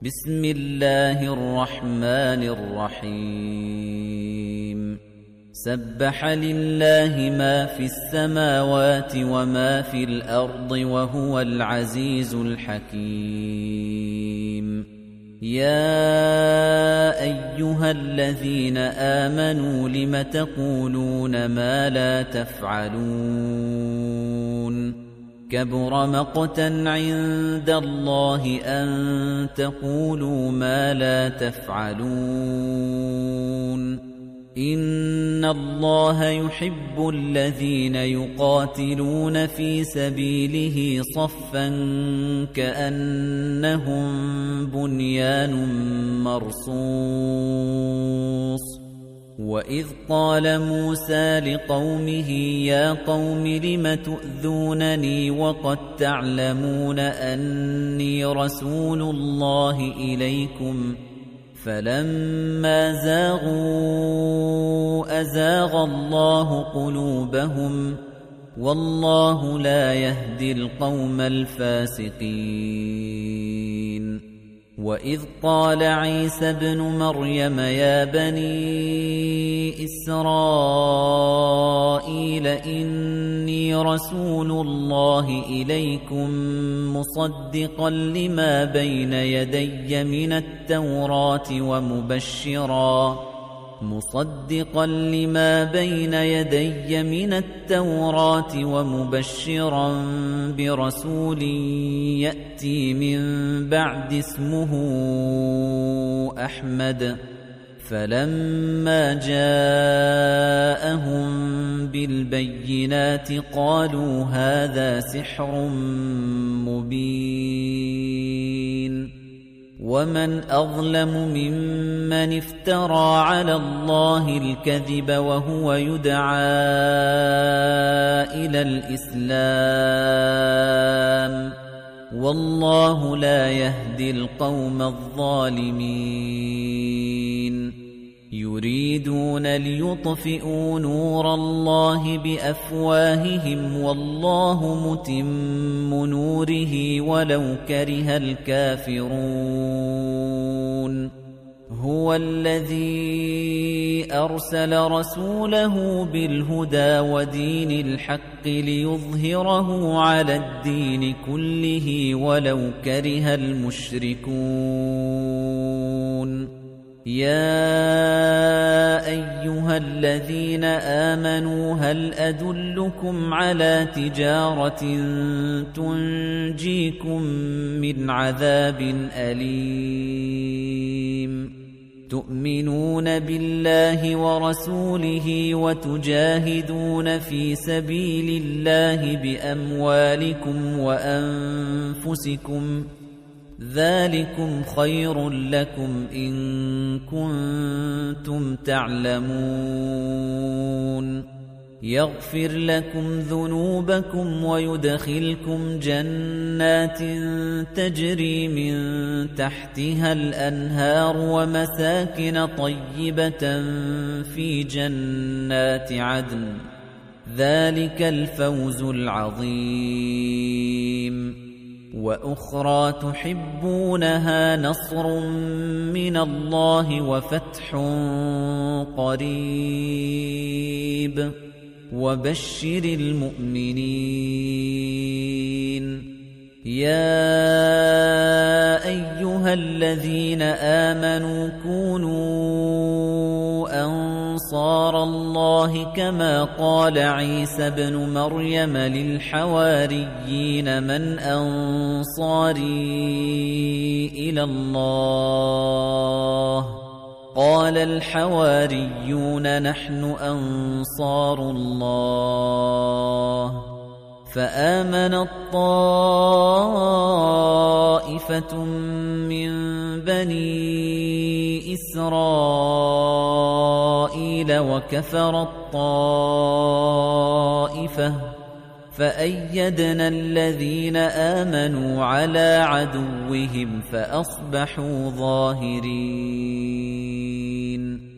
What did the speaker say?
بسم الله الرحمن الرحيم سبح لله ما في السماوات وما في الأرض وهو العزيز الحكيم يا أيها الذين آمنوا لم تقولون ما لا تفعلون كبر مقتا عند الله أن تقولوا ما لا تفعلون إن الله يحب الذين يقاتلون في سبيله صفا كأنهم بنيان مرصوص وَإِذْ قَالَ مُوسَى لِقَوْمِهِ يَا قَوْمِ لِمَ تُؤْذُونَنِي وَقَدْ تَعْلَمُونَ أَنِّي رَسُولُ اللَّهِ إِلَيْكُمْ فَلَمَّا زَاغُوا أَزَاغَ اللَّهُ قُلُوبَهُمْ وَاللَّهُ لَا يَهْدِي الْقَوْمَ الْفَاسِقِينَ وَإِذْ قَالَ عِيسَى ابْنُ مَرْيَمَ يَا بَنِي إِسْرَائِيلَ إِنِّي رَسُولُ اللَّهِ إِلَيْكُمْ مُصَدِّقًا لِمَا بَيْنَ يَدَيَّ مِنَ التَّوْرَاةِ ومبشرا برسول يأتي من بعد اسمه أحمد فلما جاءهم بالبينات قالوا هذا سحر مبين ومن أظلم ممن افترى على الله الكذب وهو يدعى إلى الإسلام والله لا يهدي القوم الظالمين يريدون ليطفئوا نور الله بأفواههم والله متم نوره ولو كره الكافرون هو الذي أرسل رسوله بالهدى ودين الحق ليظهره على الدين كله ولو كره المشركون يا أيها الذين آمنوا هل أدلكم على تجارة تنجيكم من عذاب أليم تؤمنون بالله ورسوله وتجاهدون في سبيل الله بأموالكم وأنفسكم ذلكم خير لكم إن كنتم تعلمون يغفر لكم ذنوبكم ويدخلكم جنات تجري من تحتها الأنهار ومساكن طيبة في جنات عدن ذلك الفوز العظيم وأخرى تحبونها نصر من الله وفتح قريب وبشر المؤمنين يا أيها الذين آمنوا كونوا أنصار الله كما قال عيسى ابن مريم للحواريين من أنصاري إلى الله قال الحواريون نحن أنصار الله فآمنت طائفة من بني إسرائيل وكفرت طائفة فأيدنا الذين آمنوا على عدوهم فأصبحوا ظاهرين